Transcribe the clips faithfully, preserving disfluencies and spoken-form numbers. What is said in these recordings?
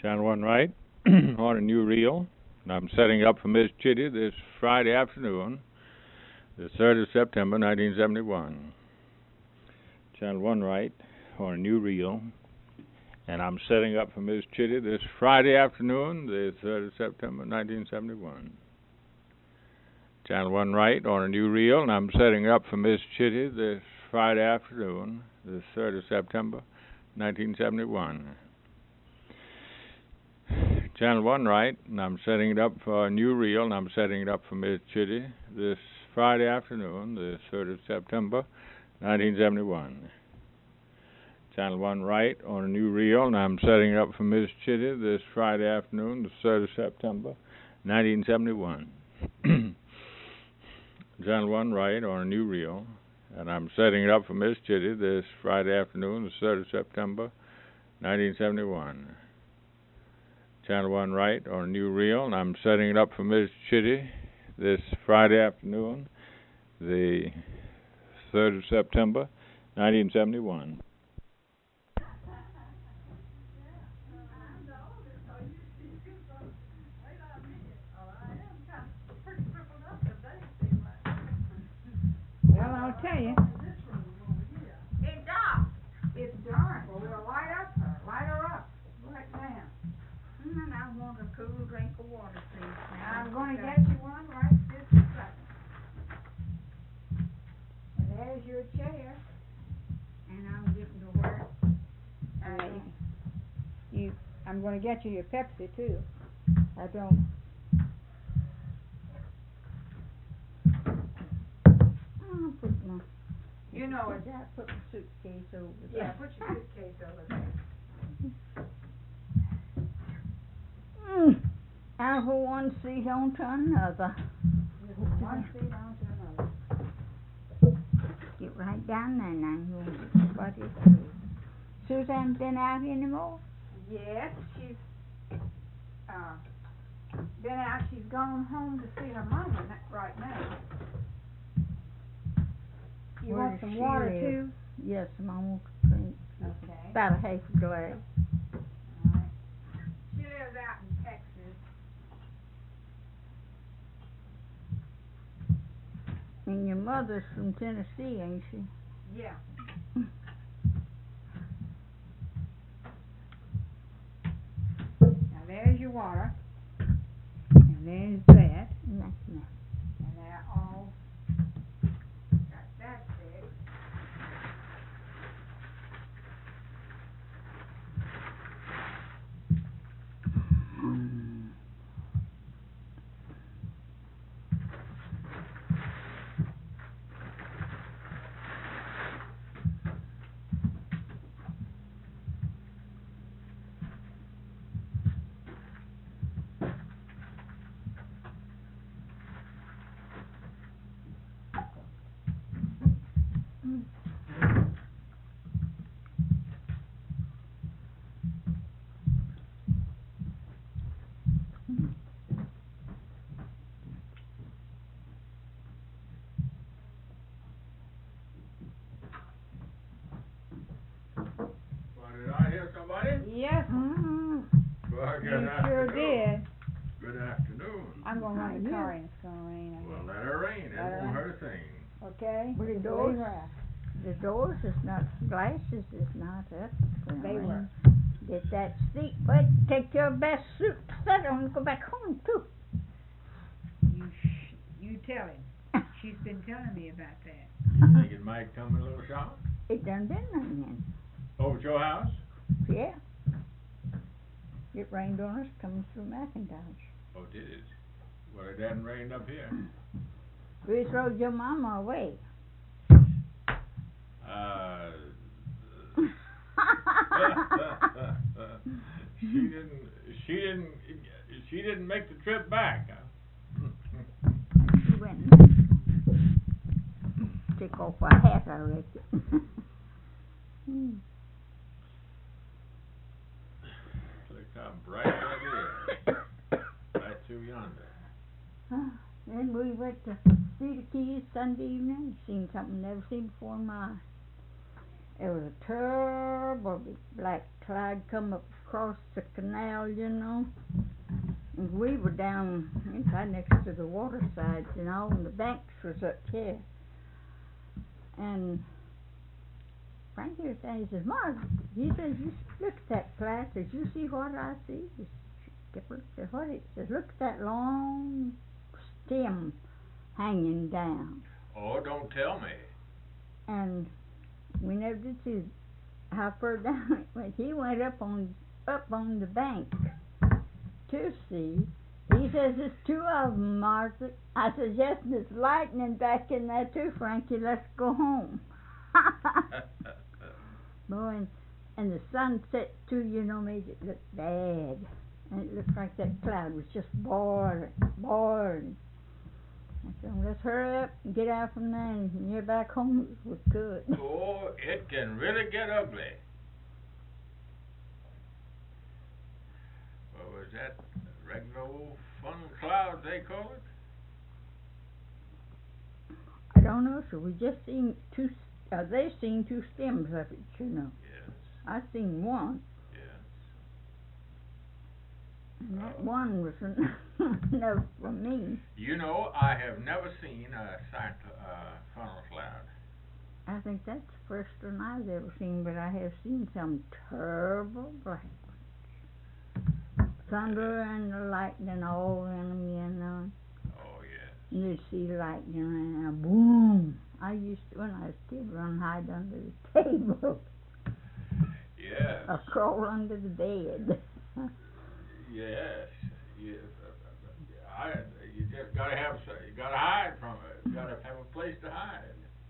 Channel one right on a new reel. And I'm setting up for Miss Chitty this Friday afternoon, the third of September, nineteen seventy-one. Channel one right on a new reel. And I'm setting up for Miss Chitty this Friday afternoon, the third of September, nineteen seventy-one. Channel one right on a new reel, and I'm setting up for Miss Chitty this Friday afternoon, the third of September, nineteen seventy-one. Channel one right, and I'm setting it up for a new reel, and I'm setting it up for Miss Chitty this Friday afternoon, the third of September, nineteen seventy-one. Channel one right on a new reel, and I'm setting it up for Miss Chitty this Friday afternoon, the third of September, nineteen seventy-one. Channel one right on a new reel, and I'm setting it up for Miss Chitty this Friday afternoon, the third of September, nineteen seventy-one. Channel one right on a new reel, and I'm setting it up for Miss Chitty this Friday afternoon, the third of September, nineteen seventy-one. Well, I'll tell you. It's dark. It's dark. Well, we'll light up her. Light her up. Right now. And I want a cool drink of water, please. Now, I'm going to get you one right this second. And there's your chair. And I'm getting to work. And uh, you, I'm going to get you your Pepsi, too. I don't... I'll put my, You know it. I put my suitcase over Yeah, there. put your suitcase over there. Mm. Out of one seat onto another. One seat onto another. Get right down there now. What is it? Suzanne been out anymore? Yes, she's uh, been out. She's gone home to see her mama n- right now. You Where want does some she water live? too? Yes, Mama. Drink Okay. about a half a glass. All right. She lives out in Texas. And your mother's from Tennessee, ain't she? Yeah. Now there's your water, and there's that, Nice, nice. and they're all got that fixed. Mm. Well, did I hear somebody? Yes, Mm. Well, you good sure afternoon. did. Good afternoon. I'm gonna How run the you? car in, it's gonna rain. I Well, guess. let her rain. It Let her won't rain. hurt a thing. Okay? Were the Just doors- leave her out. The doors is not, glasses is not up. They were. Get that seat, but take your best suit, set on, and go back home too. You sh- you tell him. She's been telling me about that. You think it might come a little shower? It done been raining. Over at your house? Yeah. It rained on us coming through McIntosh. Oh, did it? Well, it hadn't rained up here. We throwed your mama away. Uh, she didn't. She didn't. She didn't make the trip back. Huh? She went and took off her hat, I reckon. Hmm. Look how bright that is. Right through yonder. Huh. Then we went to see the Keys Sunday evening. Seen something never seen before in my It was a terrible big black cloud come up across the canal, you know. And we were down inside next to the water sides, you know, and the banks was up here. And Frankie was saying, he says, Mark, he says, you look at that cloud. Says, you see what I see? He kept looking at what it says. Look at that long stem hanging down. Oh, don't tell me. And we never did see how far down it went. He went up on up on the bank to see. He says, there's two of them, Martha. I said, yes, there's lightning back in there too, Frankie. Let's go home. Boy, and, and the sunset too, you know, made it look bad. And it looked like that cloud was just boiling, boiling. I said, well, let's hurry up and get out from there and get back home if we could. Oh, it can really get ugly. Well, was that regular old fun cloud they call it? I don't know, so we just seen two, uh, they seen two stems of it, you know. Yes. I seen one. Yes. And that Uh, one was enough for me. You know, I have never seen a sight, uh, funnel cloud. I think that's the first one I've ever seen, but I have seen some terrible black ones. Thunder and the lightning all in them, you know. Oh, yes. And you'd see lightning and a boom. I used to, when I was a kid, run hide under the table Yes. or crawl under the bed. Yes. Yes. I, you just gotta have, you gotta hide from it. You gotta have a place to hide.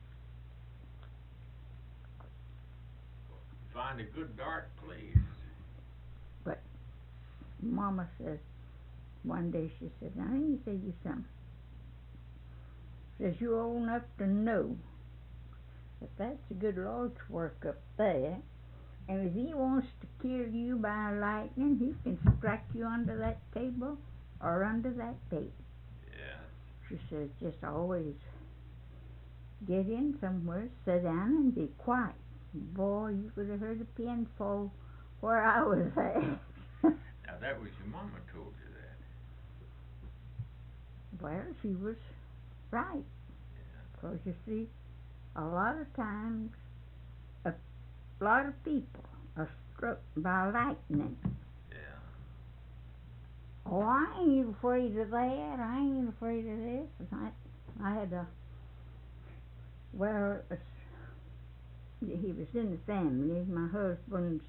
Find a good dark place. But Mama says, one day she said, now let me tell you something. Says, you're old enough to know that that's the good Lord's work up there. And if he wants to kill you by lightning, he can strike you under that table or under that bed. Yeah. She says, just always get in somewhere, sit down and be quiet. Boy, you could have heard a pin fall where I was at. Now that was your mama told you that. Well, she was right. Yeah. Because you see, a lot of times, a lot of people are struck by lightning. Yeah. Oh, I ain't afraid of that. I ain't afraid of this. And I, I had a, well, a, he was in the family, my husband's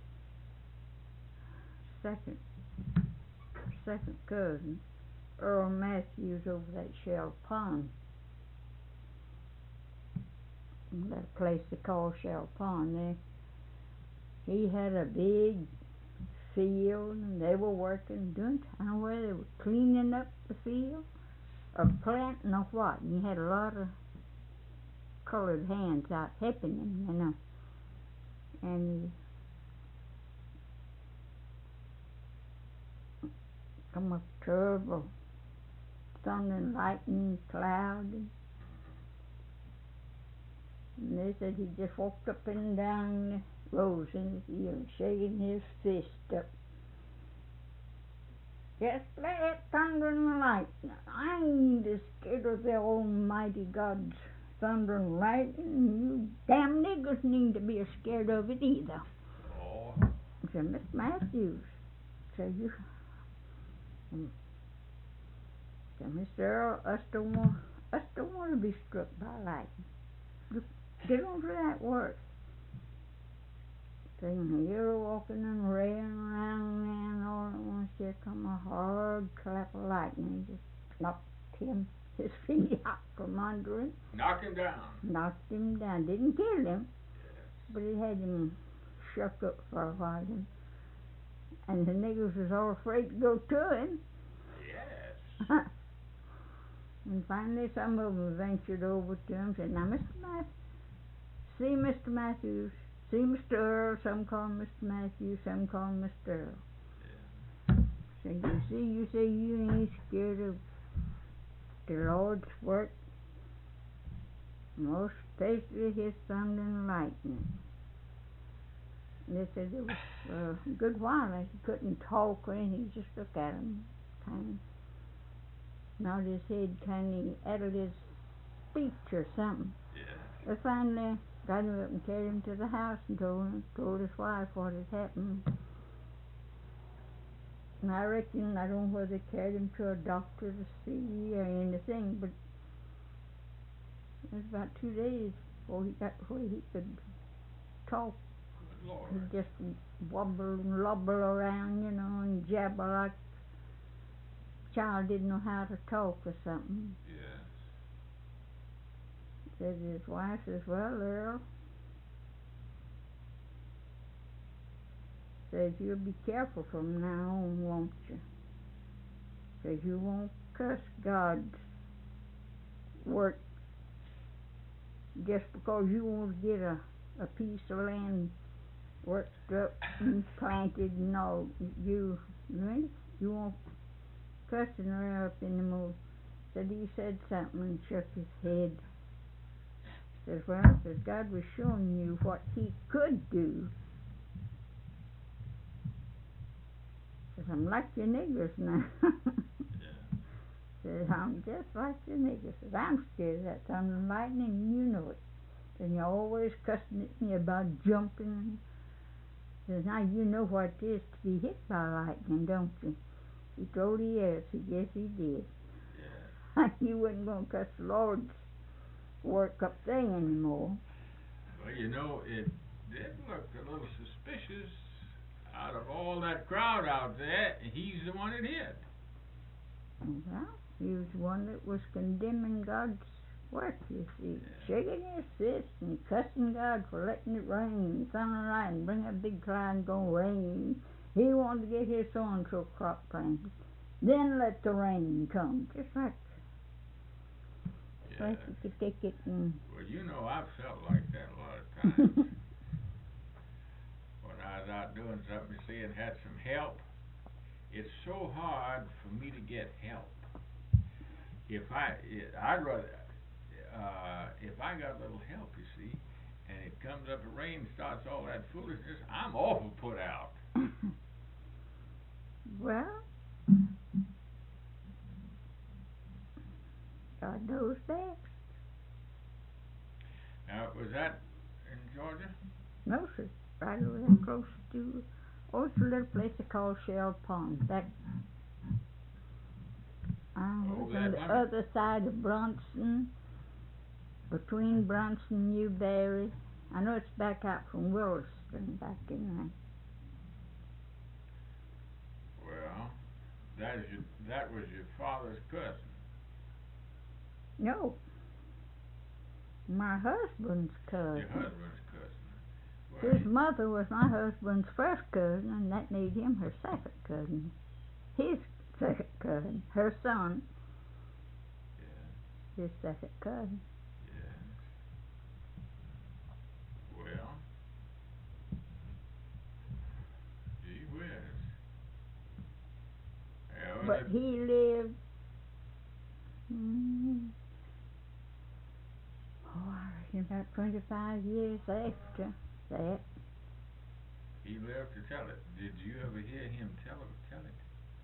second, second cousin, Earl Matthews over that Shell Pond. That place they call Shell Pond there. He had a big field and they were working, doing, I don't know whether they were cleaning up the field or planting or what. And he had a lot of colored hands out helping him, you know. And he come up terrible thunder and lightning cloud. And they said he just walked up and down the rows in the field, shaking his fist up. Just let it thunder and lightning. I ain't as scared of the Almighty God's thunder and lightning. You damn niggers need to be as scared of it either. Oh. I said, Miss Matthews, said you. Um, said, Mister Earl, us don't want, us don't want to be struck by lightning. Look, get on to that work. Saying you're walking and railing around and all at once here come a hard clap of lightning. Just knocked him, his feet out from under him. Knock him down. Knocked him down. Didn't kill him, Yes. but it had him shook up for a while. And the niggers was all afraid to go to him. Yes. And finally some of them ventured over to him and said, now, Mister Matthews, see Mister Matthews, see Mister Earl, some call him Mister Matthews, some call him Mister Earl. Yeah. Said, you see, you say you ain't scared of the Lord's work, most especially his thunder and lightning. they said it was uh, a good while that he couldn't talk or anything. He just looked at him, kind of nodded his head, kind of added his speech or something. Yeah. They finally got him up and carried him to the house and told him, told his wife what had happened. And I reckon, I don't know whether they carried him to a doctor to see or anything, but it was about two days before he got where he could talk. Good Lord. He'd just wobble and lobble around, you know, and jabber like a child didn't know how to talk or something. Yes. Said his wife says, well, Earl, says you'll be careful from now on, won't you? Says you won't cuss God's work just because you want to get a, a piece of land worked up and planted and all. You, you, you won't cussing her up anymore. Said he said something and shook his head. Says, well, says God was showing you what he could do. Says, I'm like your niggers now. Yeah. Says, I'm just like your niggers. Says, I'm scared of that thunder and lightning and you know it. And you're always cussing at me about jumping. Says, now you know what it is to be hit by lightning, don't you? He told he yes, he guess he did. Yeah. You wasn't going to cuss the Lord's work up there anymore. Well, you know, it did look a little suspicious. Out of all that crowd out there, he's the one that hit. Well, he was one that was condemning God's work, you see. Yeah. Shaking his fist and cussing God for letting it rain, thunder and lightning, bring a big cloud and go rain. He wanted to get his so-and-so crop planted. Then let the rain come. Just like, just Yeah. like you could take it and... Well, you know, I've felt like that a lot of times. When I was out doing something, you see, and had some help, it's so hard for me to get help. If I, it, I'd rather, uh, if I got a little help, you see, and it comes up, the rain starts all that foolishness, I'm awful put out. Well, God knows best. Now, was that in Georgia? No, sir. Right over there close to, oh, it's a little place they call Shell Pond. Back, I don't know, Oh, it's on that the one? other side of Bronson, between Bronson and Newberry. I know it's back out from Williston, back in there. Well, that is your, that was your father's cousin. No, my husband's cousin. Your husband's cousin. Well, His mother was my husband's first cousin, and that made him her second cousin. His second cousin, her son, yeah, his second cousin. yeah. Well, gee whiz. Yeah, well, But it- he lived, mm, oh, I reckon about twenty-five years after that. he lived to tell it. Did you ever hear him tell it? Tell it?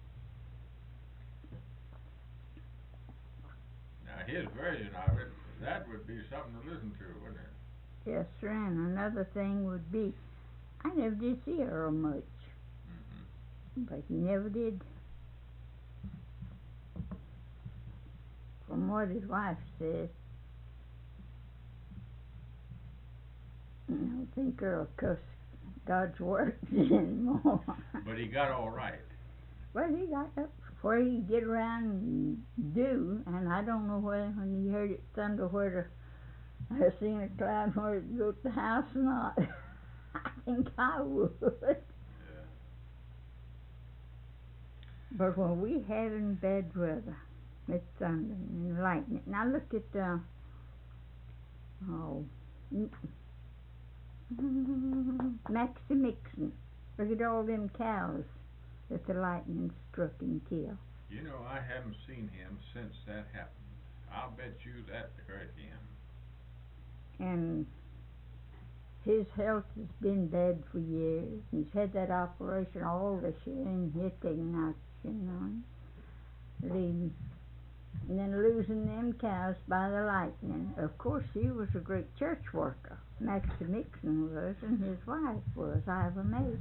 Now, his version of it, that would be something to listen to, wouldn't it? Yes, sir, and another thing would be, I never did see Earl much, Mm-hmm. but he never did. From what his wife says, I don't think Earl cussed God's work anymore. But he got all right. Well, he got up where he get around and do, and I don't know whether when he heard it thunder whether I seen a cloud where it go to the house or not. I think I would. Yeah. But when we having bad weather, it's thundering and lightning. Now look at uh oh Maxie Mixon. Look at all them cows that the lightning struck and killed. You know, I haven't seen him since that happened. I'll bet you that hurt him. And his health has been bad for years. He's had that operation all this year and he's taking action on leaving. And then losing them cows by the lightning. Of course, he was a great church worker. Maxie Mixon was, and his wife was, Ivor May.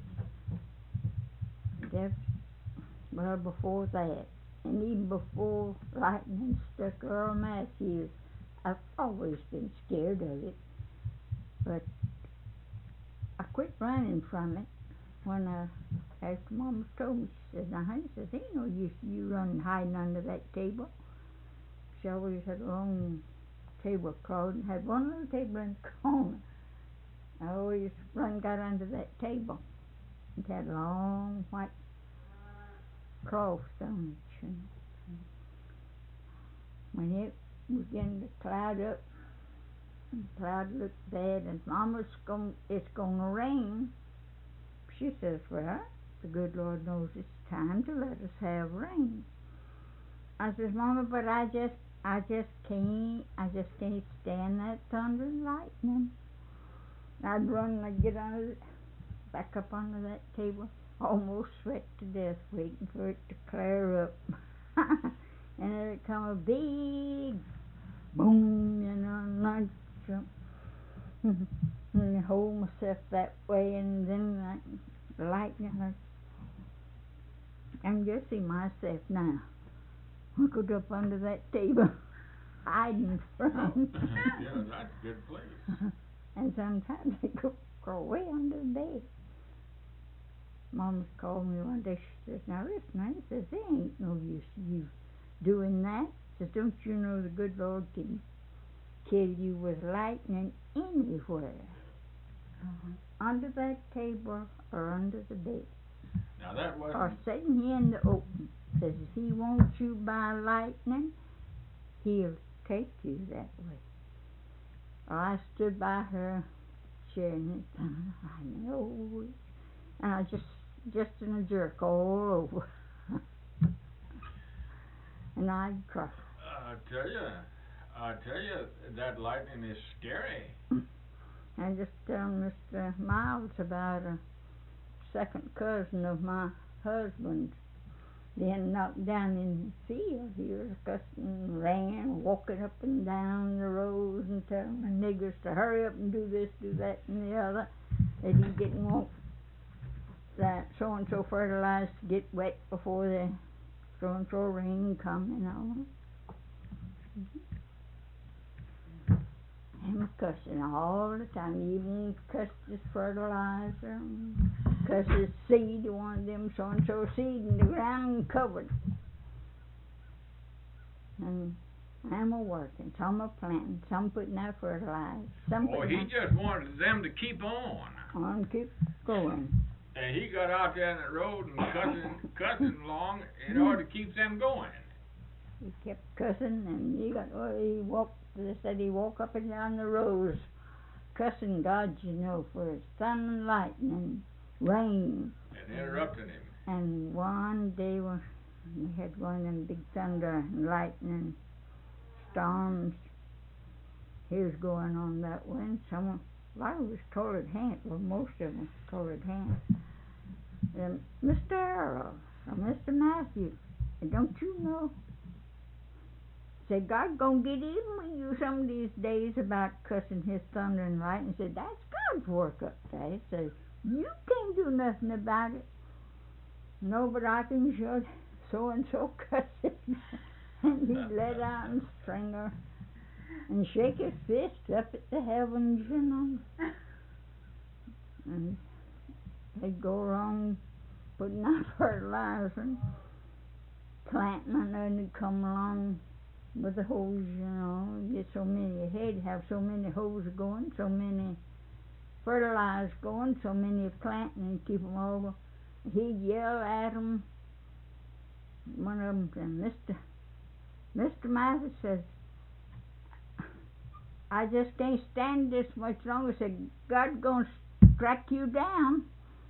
Deb, well, before that, and even before lightning struck Earl Matthews, I've always been scared of it. But I quit running from it when I, after Mama told me, she said, now honey, says, ain't no use you running hiding under that table. She always had a long tablecloth and had one little table in the corner. I always run got under that table. It had long white cloths on it. And when it began to cloud up, and the cloud looked bad, and Mama's going, it's going to rain. She says, well, the good Lord knows it's time to let us have rain. I says, Mama, but I just, I just can't, I just can't stand that thunder and lightning. I'd run and I'd get under, back up under that table, almost sweat to death, waiting for it to clear up. And then it'd come a big boom, you know, and I'd jump and hold myself that way, and then like the lightning, I'd, I'm just see myself now. I got up under that table, hiding from. Yeah, that's a good place. And sometimes I go crawl way under the bed. Mama's called me one day. She says, now listen, man, says, there ain't no use you doing that. Says, don't you know the good Lord can kill you with lightning anywhere? Uh-huh. Under that table or under the bed. Now that wasn't... Or sitting here in the open. Says, if he wants you by lightning, he'll take you that way. Well, I stood by her, sharing it, and I know it. And I just, just in a jerk all over. And I'd cry. I tell you, I tell you, that lightning is scary. I just tell Mister Miles about a second cousin of my husband's. Then knocked down in the field. He was cussing, ran, walking up and down the roads and telling the niggers to hurry up and do this, do that, and the other. That he didn't want that so-and-so fertilizer to get wet before the so-and-so rain come and all. Mm-hmm. And cussing all the time. He even cussed his fertilizer. And cussed his seed, one of them so-and-so seed in the ground and covered. And I'm a working, some are planting, some putting out fertilizer. Some Oh, he out, just wanted them to keep on. on keep going. And he got out there on the road and cussing, cussing along in order to keep them going. He kept cussing, and he got, well, he walked, they said he walked up and down the roads, cussing God, you know, for his sun and lightning and rain. And interrupting him. And one day when we had one of them big thunder and lightning storms, he was going on that way, and someone, a lot of it was colored hand, well, most of them was colored hand. And Mister Earl, or Mister Matthew, don't you know? Said, God gonna get even with you some of these days about cussing his thunder and lightning. Said, that's God's work up there. Said, you can't do nothing about it. No, but I can show so-and-so cussing. And he'd let out and string her and shake his fist up at the heavens, you know. And they'd go around putting out fertilizer and planting, and then they'd come along with the hose, you know, get so many ahead, have so many hoses going, so many fertilizers going, so many planting, and keep them over. He'd yell at them. One of them said, Mister Mister Matthews says, I just can't stand this much longer. Said, God's going to strike you down.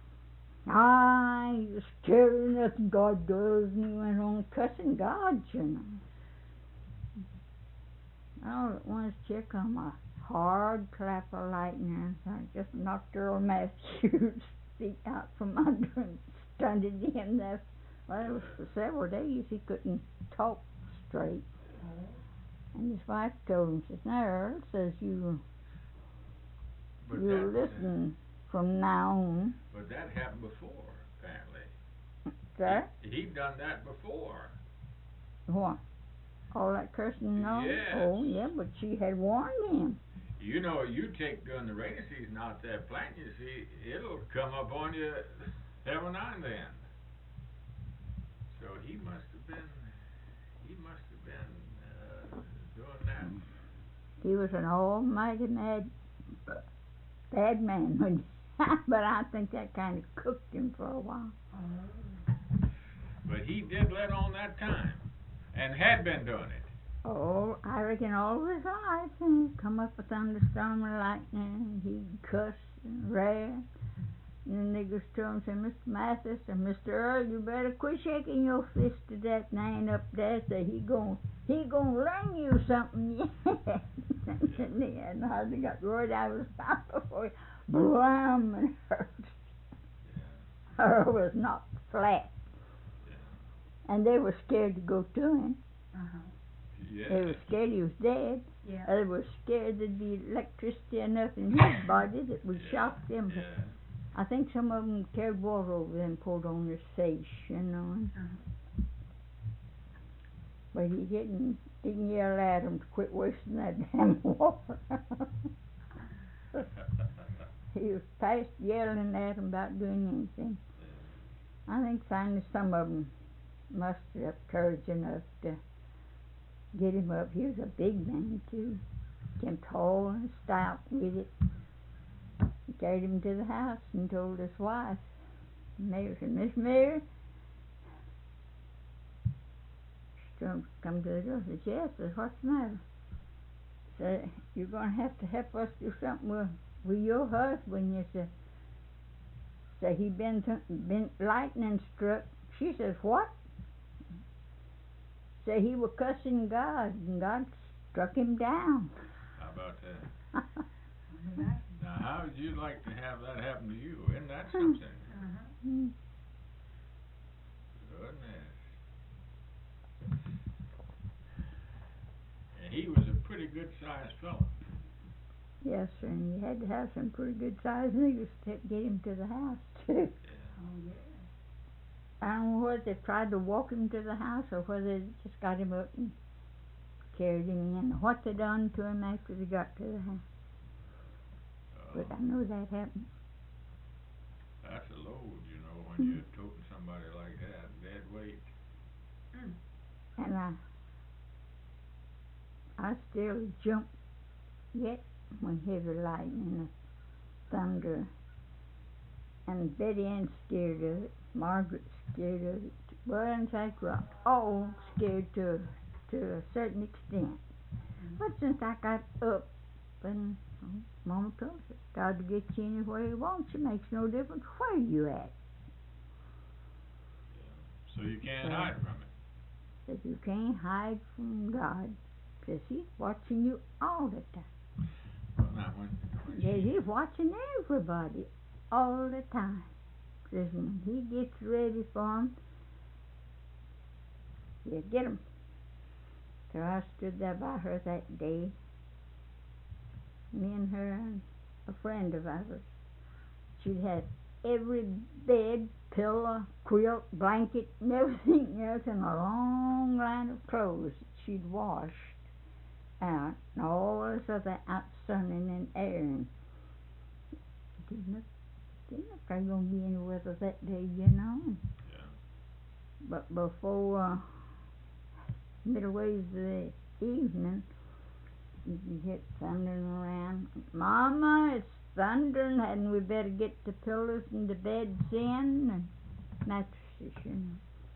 I ain't scared of nothing God does. And he went on cussing God, you know. All at once, here come a hard clap of lightning. I just knocked Earl Matthews' feet out from under and stunned him there. Well, it was for several days he couldn't talk straight. And his wife told him, says, now, Earl, says, you, But you'll that, listen from now on. But that happened before, apparently. Sir? He, he'd done that before. What? All that cursing and all? Yes. Oh, yeah, but she had warned him. You know, you take during the rainy season out there planting, you see, it'll come up on you every now and then. So he must have been, he must have been uh, doing that. He was an almighty mad, bad man, when, but I think that kind of cooked him for a while. But he did let on that time, and had been doing it. Oh, I reckon all his life, and he'd come up a thunderstorm and lightning, and he'd cuss and rare. And the niggers told him, say, Mister Mathis and Mister Earl, you better quit shaking your fist at that man up there. Say, he gon' he gon' learn you something yet. And he hadn't hardly got the word out of his mouth before he blam and hurt. Yeah. Earl was knocked flat. Yeah. And they were scared to go to him. Uh-huh. Yes. They were scared he was dead. Yeah. They were scared there'd be electricity enough in his body that would Yeah. shock them. Yeah. I think some of them carried water over them, poured on his face, you know. And Uh-huh. but he didn't didn't yell at them to quit wasting that damn water. He was past yelling at them about doing anything. I think finally some of them mustered up courage enough to get him up. He was a big man too, came tall and stout with it. He carried him to the house and told his wife. Mary said, Miss Mary, she told him to come to the door. Said, yes. Said, what's the matter? Said, you're going to have to help us do something with, with your husband. You said, said he been th- been lightning struck. She says, what? Said he was cussing God, and God struck him down. How about that? Now, how would you like to have that happen to you? Isn't that something? Uh-huh. Mm. Goodness. And he was a pretty good-sized fellow. Yes, sir, and you had to have some pretty good sized niggers to get him to the house, too. Yeah. Oh, yeah. I don't know whether they tried to walk him to the house or whether they just got him up and carried him in, or what they done to him after they got to the house. But I know that happened. That's a load, you know, when you're toting somebody like that, dead weight. Mm. And I, I still jump yet when heavy lightning and thunder. And Betty Ann's scared of it. Margaret's scared of it. Well, in fact, we're all scared to to a certain extent. But since I got up and oh, Mama told us, God will get you anywhere He wants you. Makes no difference where you at. Yeah. So you can't So- hide from it. That you can't hide from God. Says He's watching you all the time. Well, now, when, when Says she, He's watching everybody all the time. Says when He gets ready for 'em, He'll get 'em. So I stood there by her that day, me and her and a friend of ours. She'd had every bed, pillow, quilt, blanket, and everything else in a long line of clothes that she'd washed out, and all this other out sunning and airing. Didn't look, didn't look like gonna be any weather that day, you know. yeah. But before uh, midways of the evening, you could get thundering around. Mama, it's thundering, hadn't we better get the pillows and the beds in and mattresses, you know.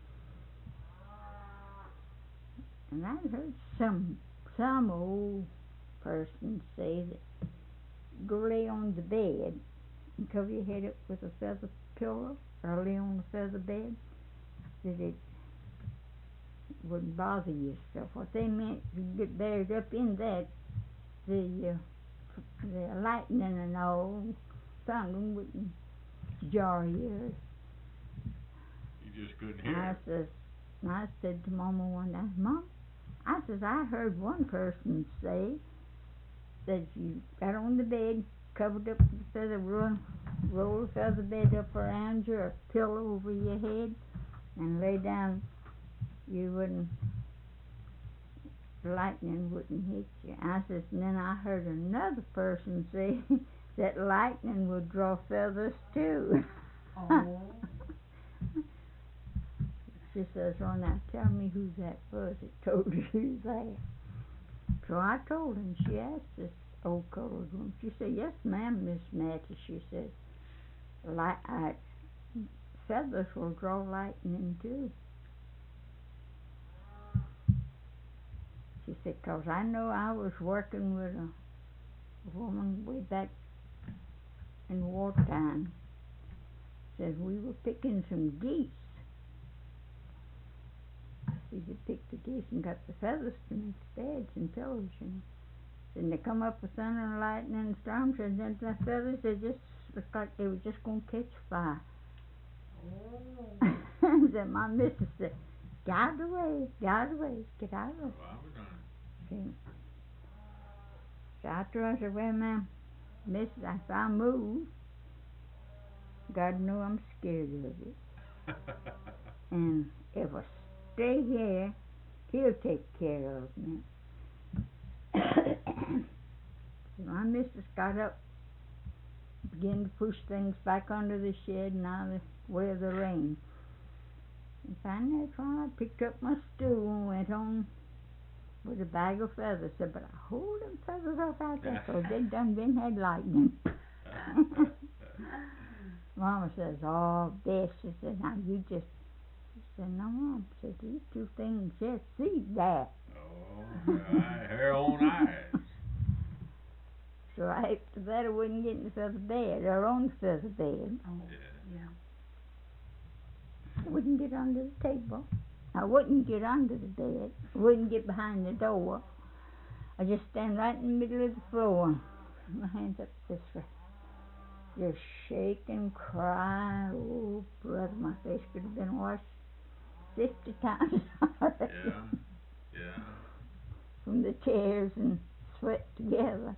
And I heard some some old person say that go lay on the bed and cover your head up with a feather pillow or lay on a feather bed, that it wouldn't bother you. So what they meant, you get buried up in that, the uh, the lightning and all, thunder wouldn't jar your ears. You just couldn't And I hear. says, and I said to Mama one day, Mom, I says, I heard one person say that you got on the bed, covered up with the feather, roll, roll the feather bed up around you, or a pillow over your head, and lay down, you wouldn't, lightning wouldn't hit you. I says, and then I heard another person say that lightning would draw feathers too. Oh. She says, well, now tell me who that was that told you who's that. So I told her, and she asked this old colored woman. She said, yes, ma'am, Miss Mattie. She said, light, uh, feathers will draw lightning too. She said, 'cause I know I was working with a woman way back in wartime. Said we were picking some geese. She had picked the geese and got the feathers to make beds and pillows, you know. Then they come up with thunder and lightning and storms, and then the feathers, they just looked like they were just going to catch fire. Oh. Then my missus said, get out of the way, get out of the way, get out of the way. Well, I was done. See? So I told her, I said, well, ma'am, missus, if I move, God knows I'm scared of it. And if I stay here, He'll take care of me. So my missus got up, began to push things back under the shed and out of the way of the rain. And finally, that's when I picked up my stool and went on with a bag of feathers. Said, but I hold them feathers off out there, 'cause they done been had lightning. Mama says, oh, Bess, she said, now you just, she said, no, Mom, she said, these two things just see that. Oh, right, her own eyes. So I, after that, I wouldn't get in the feather bed, or on the feather bed. Oh. Yeah. Yeah. I wouldn't get under the table. I wouldn't get under the bed. I wouldn't get behind the door. I just stand right in the middle of the floor. My hands up this way. Just shake and cry. Oh, brother, my face could have been washed fifty times. Yeah, yeah. From the tears and sweat together.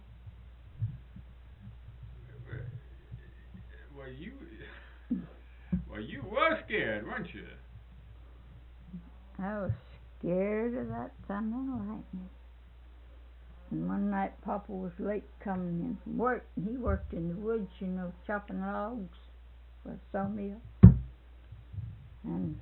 Well, you, well, you were scared, weren't you? I was scared of that thunder and lightning. And one night Papa was late coming in from work, and he worked in the woods, you know, chopping logs for a sawmill. And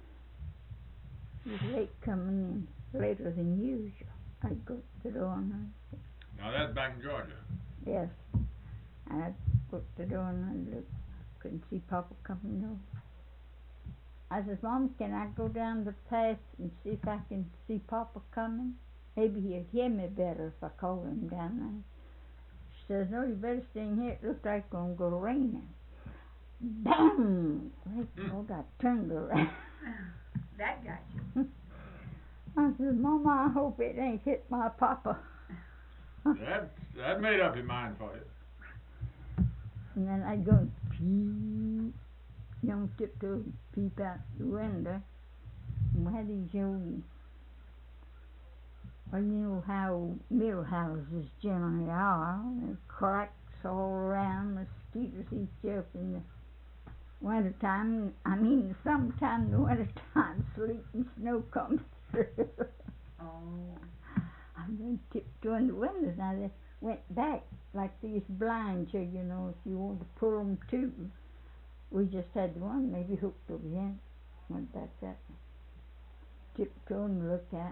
he was late coming in, later than usual. I'd go to the door and I'd, Now that's back in Georgia. yes, I'd go to the door and I'd look. Couldn't see Papa coming, no. I says, Mom, can I go down the path and see if I can see Papa coming? Maybe he'll hear me better if I call him down there. She says, no, you better stay in here. It looks like it's going to go raining. Bam! Great God, I turned around. That got you. I says, Mama, I hope it ain't hit my Papa. That, that made up your mind for you. And then I'd go and peep, you know, tiptoe, peep out the window. And we had these old, well, you know how mill houses generally are. There's cracks all around, mosquitoes eat you up in the winter time. I mean, sometime the winter time, sleet and snow comes through. Oh. I've been tiptoeing the windows. Now they went back like these blinds here, you know, if you want to pull them too. We just had one maybe hooked over here. Went back that way. Tiptoeing to look at.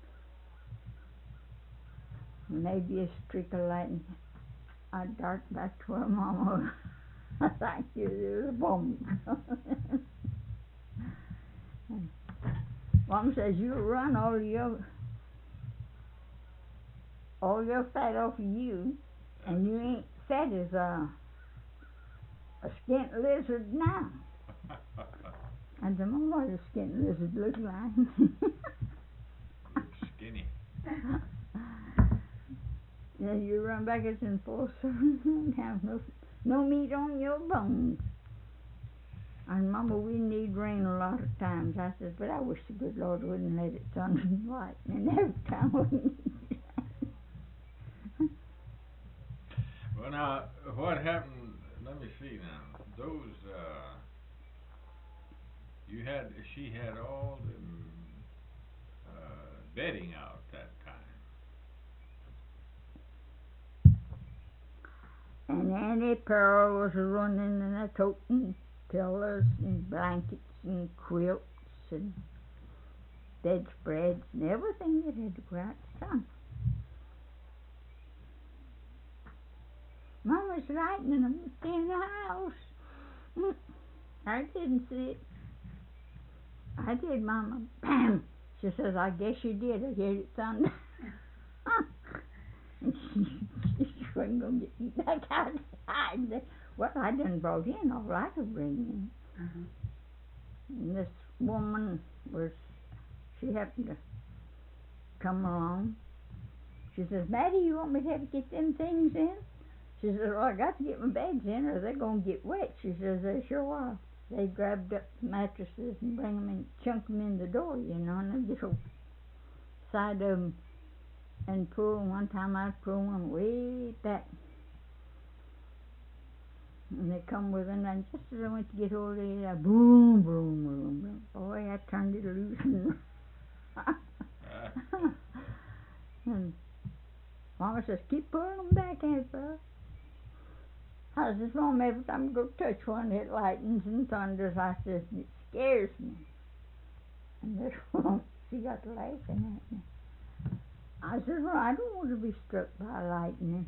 Maybe a streak of lightning. I dart back to her Mama. Thank you, there's a bomb. Mom says, you run all your all your fat off of you, and you ain't fat as a a skint lizard now. I don't know what a skint lizard looks like. Skinny. Then you run back as in full sun and have no no meat on your bones. And Mama, we need rain a lot of times. I said, but I wish the good Lord wouldn't let it thunder and lightning every time we need rain. Well, now, what happened, let me see now, those, uh, you had, she had all the, uh, bedding out that time. And Annie Pearl was running and a toting pillows and blankets and quilts and bedspreads and everything that had to go out the sun. Mama's lightning them in the house. Mm. I didn't see it. I did, Mama. Bam! She says, I guess you did. I heard it thunder. And she, she wasn't going to get me back outside. Well, I done brought in all I could bring in. Uh-huh. And this woman was, she happened to come along. She says, Maddie, you want me to have to get them things in? She says, well, I got to get my beds in or they're going to get wet. She says, they sure are. They grabbed up the mattresses and bring them in, chunk them in the door, you know, and they get side of them and pull. One time I pulled one way back. And they come with it, and just as I went to get hold of it, I boom, boom, boom, boom. Boy, I turned it loose. And, and Mama says, keep pulling them back, Annabelle. I says, Mom, every time I go touch one, it lightens and thunders. I says, it scares me. And this one, she got laughing at me. I said, well, I don't want to be struck by lightning.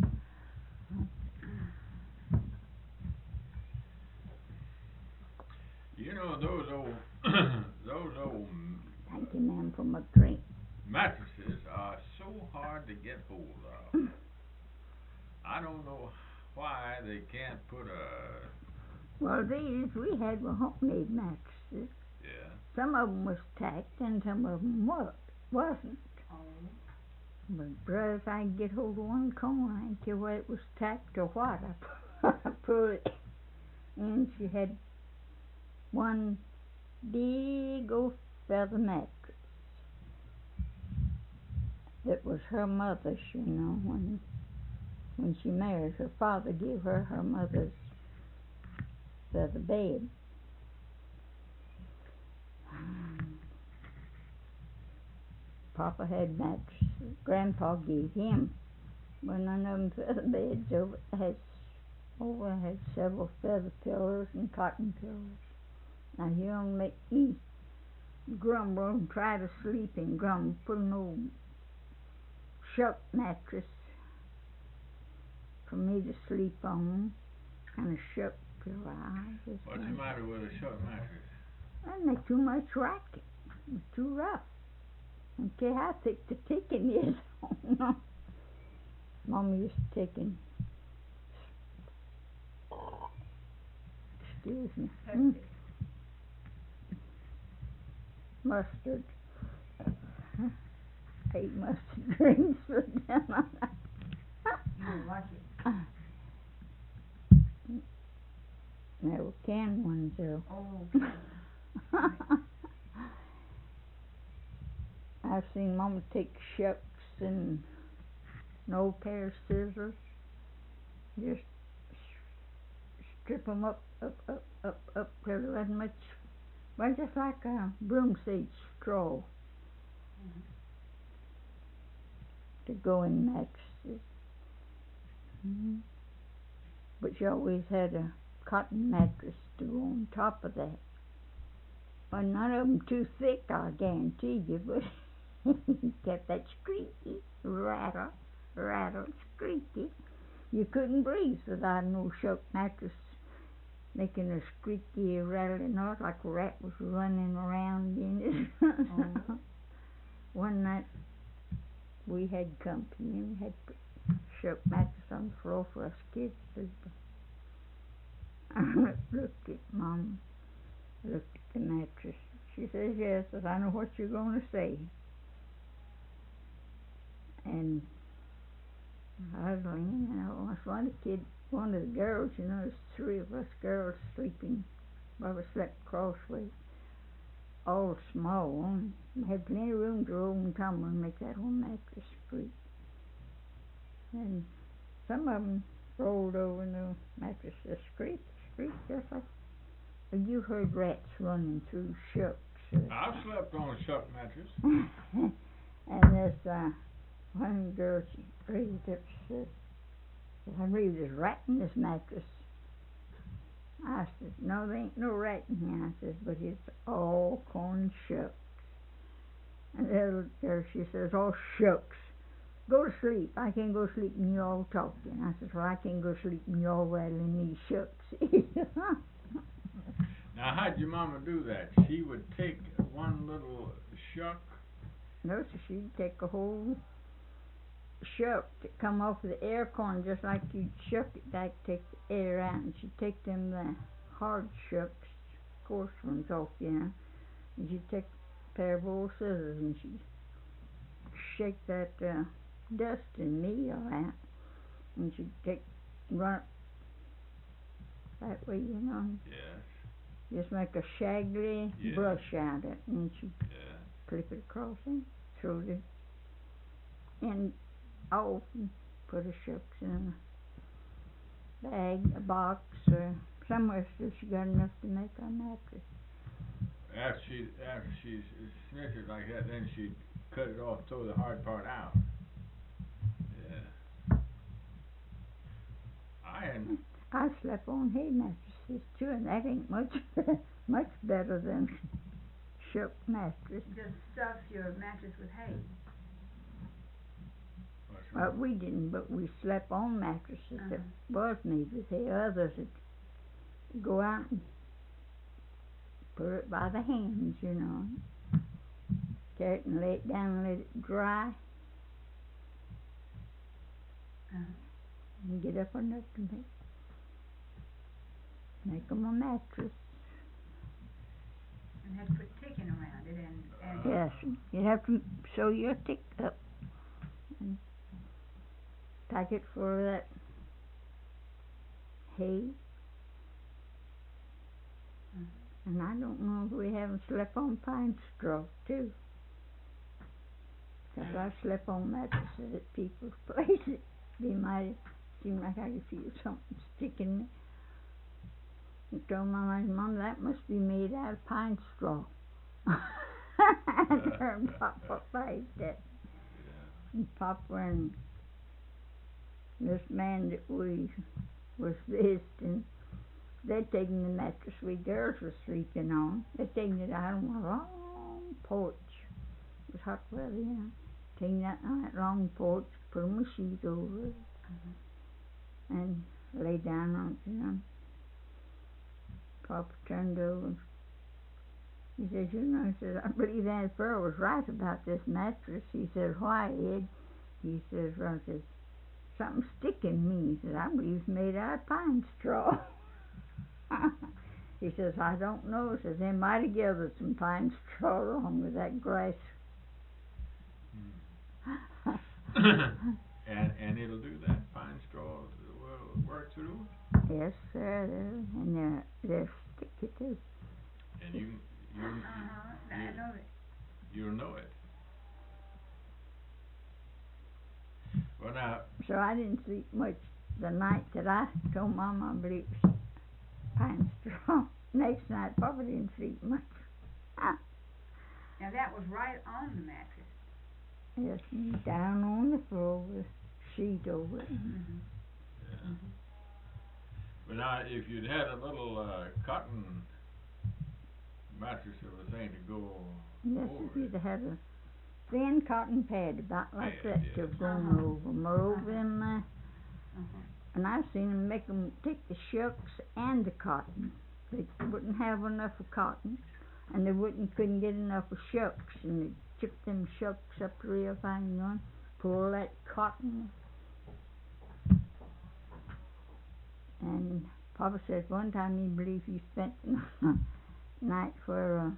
You know, those old, those old Thank you, ma'am, for my drink. mattresses are so hard to get hold of. I don't know why they can't put a... Well, these, we had were homemade mattresses. Yeah. Some of them was tacked and some of them was, wasn't. Oh. But, brother, if I could get hold of one corner, I didn't care whether it was tacked or what. I pulled it in. She had one big old feather mattress that was her mother's, you know, when when she married. Her father gave her her mother's feather bed. Papa had mattresses. Grandpa gave him, but none of them feather beds. Over had over had several feather pillows and cotton pillows. Now he don't make me grumble and try to sleep and grumble. Put an old shuck mattress for me to sleep on, and a shuck pillow. What's the matter with a shuck mattress? That makes too much racket. It's too rough. I don't care how thick the ticking is. Mama used to take in. Excuse me. Mm. Mustard. I ate mustard greens for dinner. You don't like it? There were canned ones though. Oh, okay. I've seen Mama take shucks and an old pair of scissors, just strip them up, up, up, up, up till there wasn't much, well, just like a broomseed straw Mm-hmm. to go in mattresses. Mm-hmm. But you always had a cotton mattress to go on top of that. Well, none of them too thick, I guarantee you, but kept that squeaky, rattle, rattle, squeaky. You couldn't breathe without an old shuck mattress making a squeaky, rattling noise like a rat was running around in it. Oh. One night we had company and we had put shuck mattress on the floor for us kids to sleep on. I looked at Mom, looked at the mattress. She says, yes, says, I know what you're going to say. And I was laying, and I was one of the kid, one of the girls, you know, there's three of us girls sleeping. Well, we slept crossways, all small, and we had plenty of room to roll and tumble and make that whole mattress squeak. And some of them rolled over in the mattress, just squeak, squeak, just like you heard rats running through shucks. I've slept on a shuck mattress. And this uh, one girl, she raised up, she said, I believe there's a rat in this mattress. I said, no, there ain't no rat in here. I said, but it's all corn shucks. And the other girl, she says, oh, shucks. Go to sleep. I can't go to sleep and you all talking. I said, well, I can't go to sleep and you all rattling these shucks. Now, how'd your mama do that? She would take one little shuck. No, so she'd take a whole shuck to come off of the air corn, just like you'd shuck it back, take the air out, and she'd take them the hard shucks, coarse ones off, you know, and she'd take a pair of old scissors and she'd shake that uh, dust and meal out, and she'd take run it that way, you know. Yes. Just make a shaggy yes. brush out of it, and she'd yeah. clip it across and throw it in off and put her shucks in a bag, a box, or somewhere so she got enough to make our mattress. After she after she snitched it like that, then she'd cut it off, throw the hard part out. Yeah. I hadn't. I slept on hay mattresses too, and that ain't much much better than shuck mattress. Just stuff your mattress with hay. Well, we didn't, but we slept on mattresses uh-huh. that was made with hay. Others would go out and put it by the hands, you know. Carry it and lay it down and let it dry. Uh-huh. And get up enough to make, make them a mattress. And had to put ticking around it and... and Yes, you have to sew your tick up. And pack it full of that hay. uh-huh. And I don't know if we haven't slept on pine straw too. Because I slept on mattresses at people's places. Be mighty, seemed like I could feel something sticking me. I told Mama, Mom, that must be made out of pine straw. And her and Papa liked it. Yeah. And Papa and this man that we was visiting, they'd taken the mattress we girls were sleeping on. They'd taken it out on a long porch. It was hot weather, you know. Taking that on that long porch, put a sheet over it, uh-huh. and lay down on it, you know. Papa turned over. He says, you know, he says, I believe Aunt Pearl was right about this mattress. He says, why, Ed? He says, well, he says, something sticking me. He says, I believe it's made out of pine straw. He says, I don't know. He says, they might have gathered some pine straw along with that grass. Hmm. and and it'll do that. Pine straw will work through. Yes, sir. They're, and they're they're sticky too. And you you Uh-huh. you, I know it. you'll know it. Well, now. So I didn't sleep much the night that I told Mama I believe it was pine straw. Next night, Papa didn't sleep much. Now that was right on the mattress. Yes, and down on the floor with a sheet over it. Mm-hmm. Yeah. Mm-hmm. But now, if you'd had a little uh, cotton mattress or a thing to go Yes, over if you'd it. had a thin cotton pad about like Pad, that yes. to have gone Uh-huh. over 'em or over Uh-huh. them there. Uh-huh. And I've seen 'em make 'em take the shucks and the cotton. They wouldn't have enough of cotton, and they wouldn't couldn't get enough of shucks, and they'd chip them shucks up real fine, you know, pull that cotton. And Papa says one time he believed he spent the night for uh,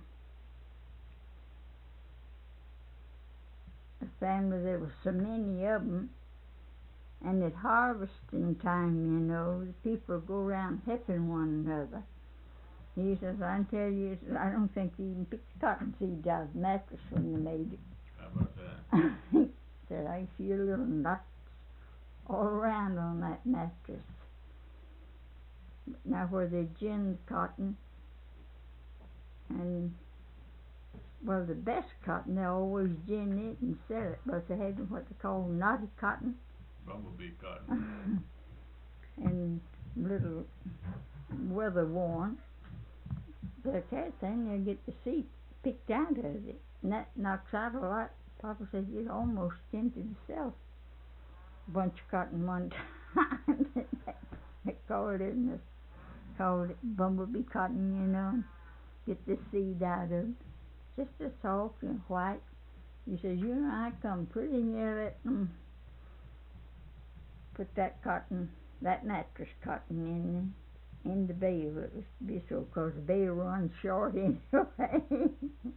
a family. There was so many of 'em And at harvesting time, you know, the people go around helping one another. He says, I tell you, he says, I don't think they even picked the cotton seed out of the mattress when they made it. How about that? He said, I feel little knots all around on that mattress. But now where they gin cotton, and, well, the best cotton, they always gin it and sell it, but they had what they call knotty cotton. Bumblebee cotton. And little weather worn. The cat thing, they get the seed picked out of it, and that knocks out a lot. Papa said you'd almost tempted to sell a bunch of cotton one time. They called it, and they called it bumblebee cotton, you know. Get the seed out of it. Just as soft and white. He says, you know, I come pretty near letting them put that cotton, that mattress cotton in in the bale. It was to be so, because the bale runs short anyway.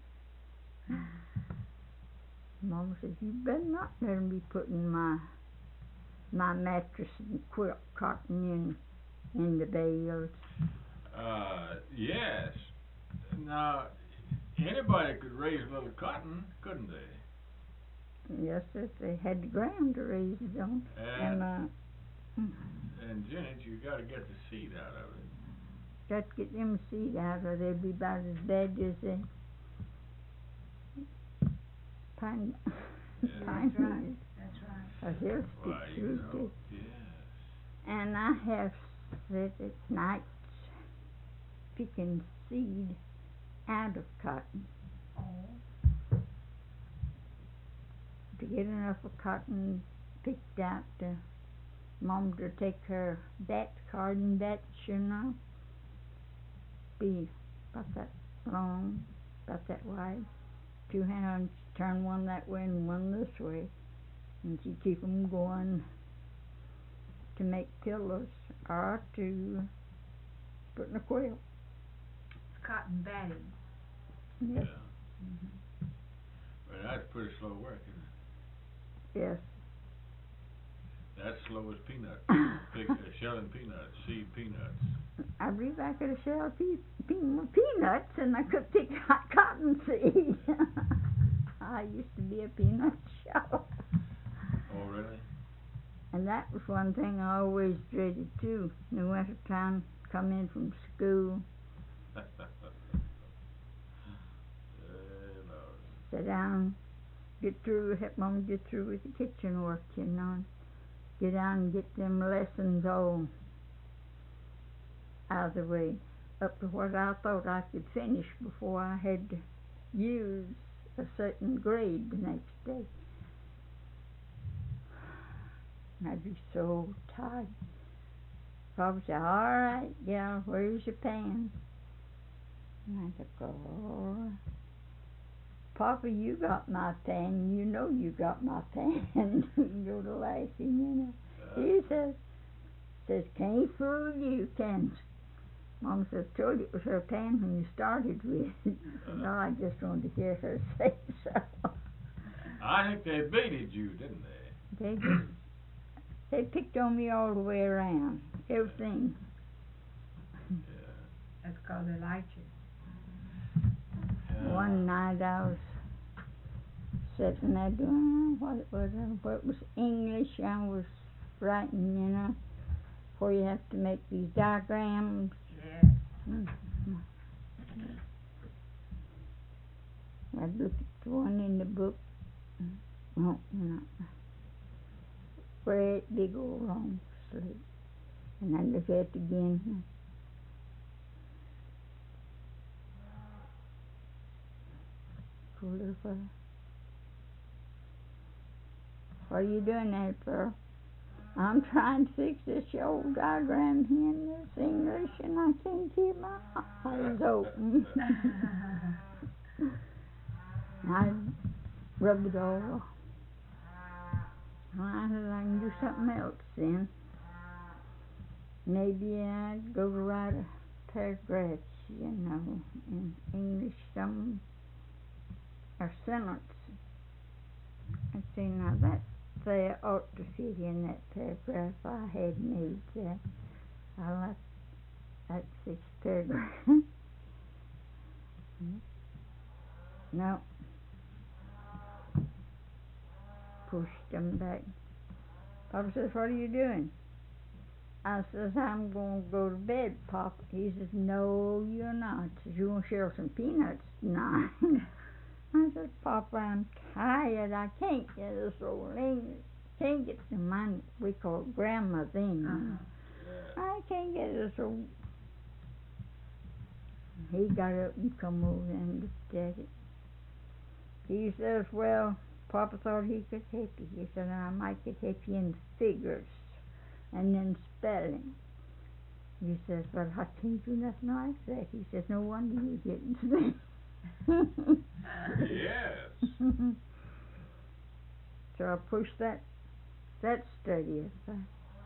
Mama says, you better not let them be putting my my mattress and quilt cotton in in the bales. Uh, yes. Now, anybody could raise a little cotton, couldn't they? Yes, sir, they had the ground to raise it on. And, And, uh, and Janet, you got to get the seed out of it. got to get them seed out, or they'll be about as bad as the pine, Yeah. pine That's right. needles. That's right. Or they'll stick Why, you through know, too. yes. And I have said at night picking seed out of cotton Oh. to get enough of cotton picked out to Mom to take her bat garden batch, you know, be about that long, about that wide, two hands, turn one that way and one this way, and she keep 'em going to make pillows or to put in a quilt. It's cotton batting. Yes, Yeah. Mm-hmm. But that's pretty slow work, isn't it? yes. That's slow as peanuts. Pick, uh, shelling peanuts, seed peanuts. I believe I could have shelled pe- pe- peanuts and I could pick hot cotton seed. I used to be a peanut sheller. Oh, really? And that was one thing I always dreaded too. In the winter time, come in from school, Eh, Lord. sit down, get through, help Mom get through with the kitchen work, you know. Get down and get them lessons all out of the way, up to what I thought I could finish before I had to use a certain grade the next day. And I'd be so tired. Papa said, all right, gal, where's your pan? And I said, oh, Papa, you got my pan. You know you got my pan. You go to Lassie, you know. Uh, He says, says, can't fool you, can Mom says, told you it was her pan when you started with it. No, I just wanted to hear her say so. I think they baited you, didn't they? They just, they picked on me all the way around. Everything. Yeah. That's called they liked you. Yeah. One night I was sitting there doing what it was, what it was English I was writing, you know, where you have to make these diagrams. Yes. Mm. I'd look at the one in the book. Oh, no. Great big old long slate. And I'd look at it again. Cool little fella. What are you doing there, Pearl? I'm trying to fix this old diagram here in this English, and I can't keep my eyes open. I rub it all off. I said I can do something else then. Maybe I'd go to write a paragraph, you know, in English, some, a sentence. I'd say, now that say I ought to sit in that paragraph. I had made that. I like that sixth paragraph. No. Pushed him back. Papa says, what are you doing? I says, I'm going to go to bed, Papa. He says, no, you're not. He says, you want to share some peanuts tonight? I said, Papa, I'm tired. I can't get this old thing. Can't get the mine we call grandma thing. Uh-huh. I can't get this old. He got up and come over and looked at it. He says, well, Papa thought he could help you. He said, I might could help you in figures and then spelling. He says, but I can't do nothing like that. He says, no wonder you're getting sick. Yes. So I pushed that that study aside.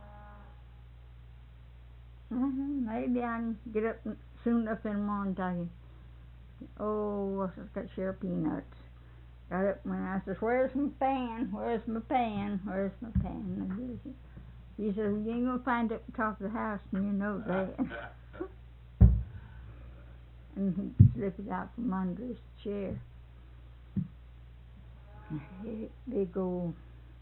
Uh-huh. Maybe I can get up soon enough in the morning to you. Oh, I just got to share peanuts. Got up when I says, where's my pan? Where's my pan? Where's my pan? He says, well, you ain't going to find it at the top of the house, and you know that. And he'd slip it out from under his chair. Big old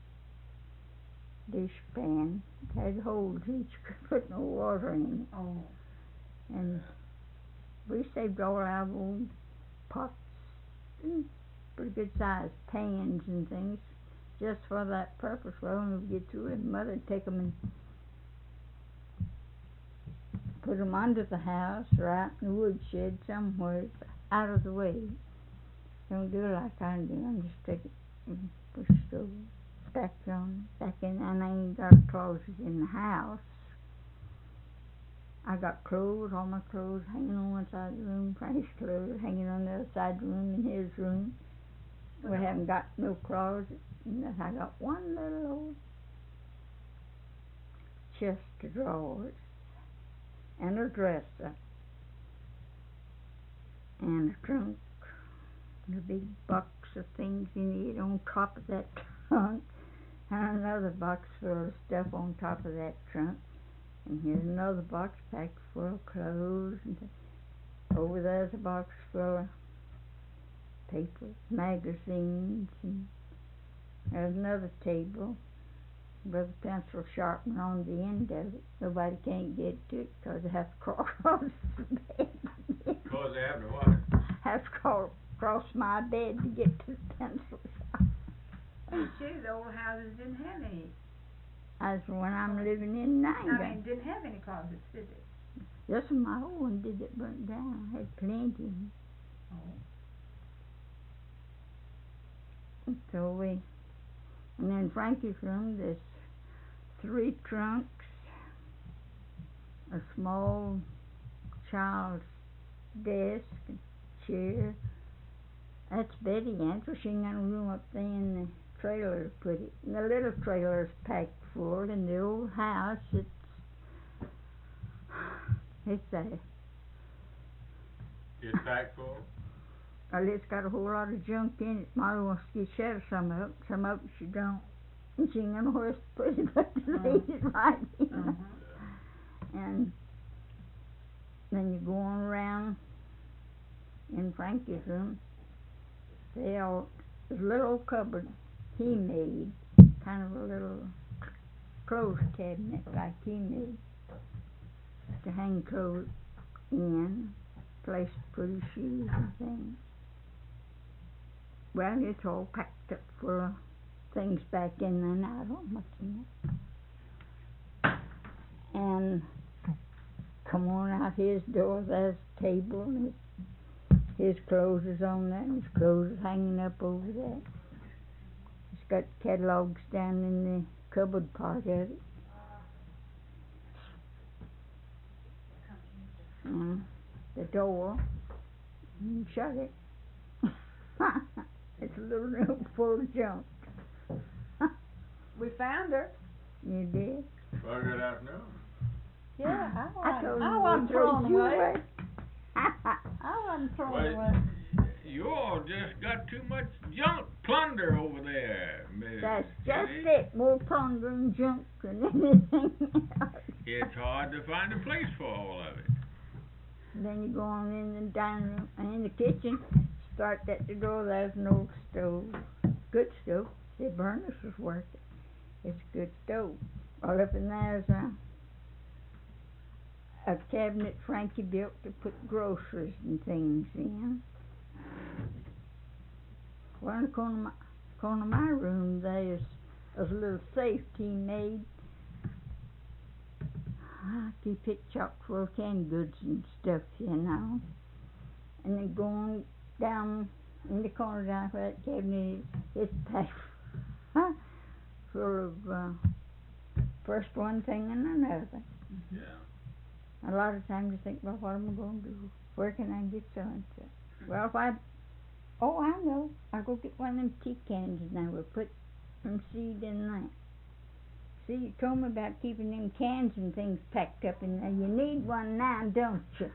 dishpan. It had holes each, could put no water in it. Oh. And we saved all our old pots and pretty good sized pans and things just for that purpose. Well, when we get through it, Mother'd take them and put them under the house or out in the woodshed somewhere out of the way. Don't do it like I do. I just take it and push it over, back on, back in. And I ain't got a closet in the house. I got clothes, all my clothes hanging on one side of the room, Frank's clothes hanging on the other side of the room in his room. We haven't got no closet. And I got one little old chest of drawers and a dresser and a trunk and a big box of things in it on top of that trunk and another box full of stuff on top of that trunk. And here's another box packed full of clothes, and over there's a box full of papers, magazines, and there's another table with a pencil sharpener on the end of it. Nobody can't get to it because they have to crawl across the bed. Because they have to what? Have to crawl across my bed to get to the pencil sharpener. You see, the old houses didn't have any. That's the one I'm living in now. I mean, didn't have any closets, did they? Yes, my old one did it burnt down. I had plenty. Oh. So we, and in Frankie's room, there's three trunks, a small child's desk, a chair. That's Betty Ansel. She ain't got no room up there in the trailer to put it. And the little trailer's packed full. In the old house, it's it's there. It's packed full? Well, it's got a whole lot of junk in it. Mother wants to get shed of some of it. Some of it she don't. And she ain't got nowhere to put it but to Uh-huh. leave it right in. Uh-huh. And then you go on around in Frankie's room. They all, there's a little cupboard he made, kind of a little clothes cabinet like he made to hang clothes in, place to put his shoes and things. Well, it's all packed up full of things back in there now. I don't know much in it. And come on out his door, there's a table, and his, his clothes is on there, and his clothes is hanging up over there. He's got catalogs down in the cupboard part of it. And the door, you shut it. It's a little room full of junk. We found her. You did? Well, good afternoon. Yeah, I I wasn't, told I you wasn't to throw thrown you away. away. I wasn't thrown Well, away. You all just got too much junk plunder over there, Miss That's just Kitty. it, more plunder and junk than anything else. It's hard to find a place for all of it. Then you go on in the dining room and in the kitchen, start at the door, there's an old stove. Good stove. The burners was working. It's a good stove. All up in there's a, a cabinet Frankie built to put groceries and things in. Well, in the corner of my, corner of my room, there's a little safe he made. I keep it chock full of canned goods and stuff, you know. And then going down in the corner down where that cabinet is, it's packed full of uh, first one thing and another. Yeah. A lot of times you think, well, what am I going to do? Where can I get so and so? Well, if I, oh, I know. I'll go get one of them tea cans and I will put some seed in that. See, you told me about keeping them cans and things packed up in there. You need one now, don't you?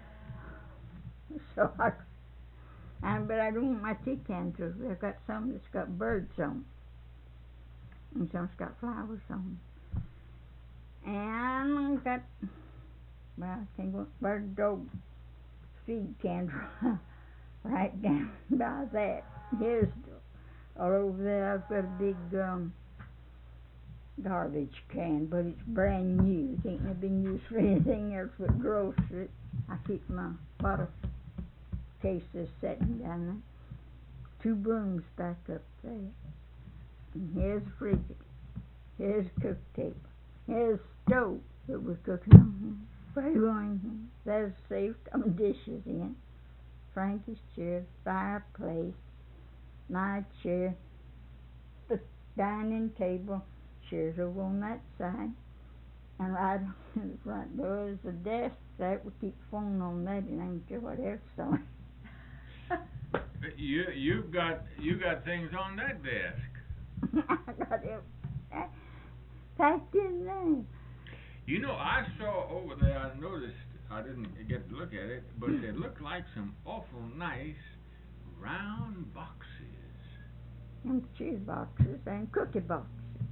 So I, I but I don't want my tea cans. I've got some that's got birds on, and some's got flowers on. And I've got, well, I can't go, bird dog feed cans right down by that. Here's, all over there I've got a big um, garbage can, but it's brand new. It ain't never been used for anything else but groceries. I keep my bottle cases sitting down there. Two brooms back up there. And here's a fridge. Here's a cook table. Here's a stove that we're cooking on. Where you going? There's a safe, um, dishes in. Frankie's chair, fireplace, my chair, the dining table, chairs over on that side. And right on the front door is a desk there. We keep phone on that and I ain't sure what else on it. You you've got you got things on that desk. I got it packed in there. You know, I saw over there. I noticed. I didn't get to look at it, but they looked like some awful nice round boxes. And cheese boxes and cookie boxes.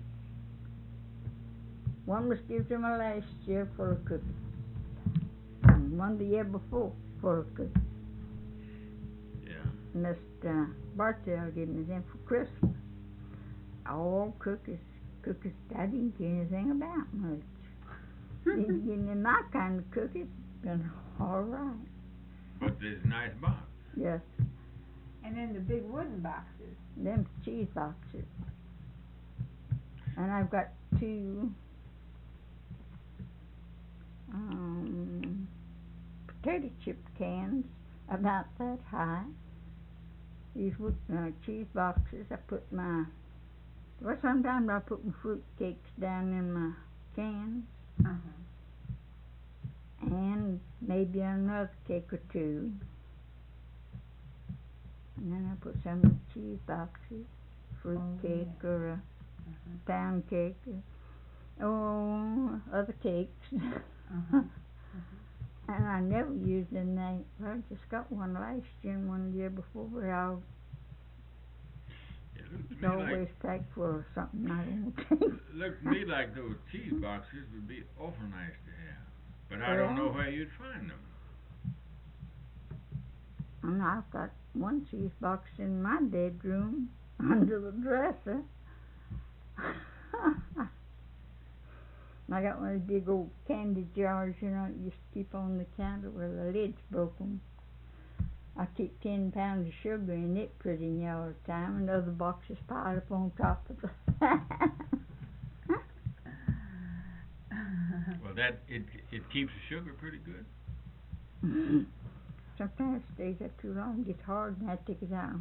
One was given to me last year for a cookie. And one the year before for a cookie. Yeah. Mister Bartell gave me them for Christmas. All cookies. Cookies I didn't care anything about much. Didn't give me my kind of cookies. Been all right. But there's a nice box. Yes. And then the big wooden boxes. Them cheese boxes. And I've got two um, potato chip cans about that high. These wood, uh, cheese boxes. I put my, well, sometimes I put my fruit cakes down in my cans. Uh-huh. And maybe another cake or two. And then I put some in the cheese boxes, fruit Oh, cake yeah. or a Uh-huh. pound cake, or oh, other cakes. Uh-huh. And I never used them. They, well, I just got one last year and one the year before. But I It looked to was me always like packed full of something I didn't take. looked to me like those cheese boxes would be awful nice to have. But I don't know where you'd find them. And I've got one cheese box in my bedroom under the dresser. I got one of those big old candy jars, you know, that used to keep on the counter where the lid's broken. I keep ten pounds of sugar in it pretty near all the time, and other boxes piled up on top of the Well, that it it keeps the sugar pretty good. Sometimes it stays up too long, gets hard, and I take it out.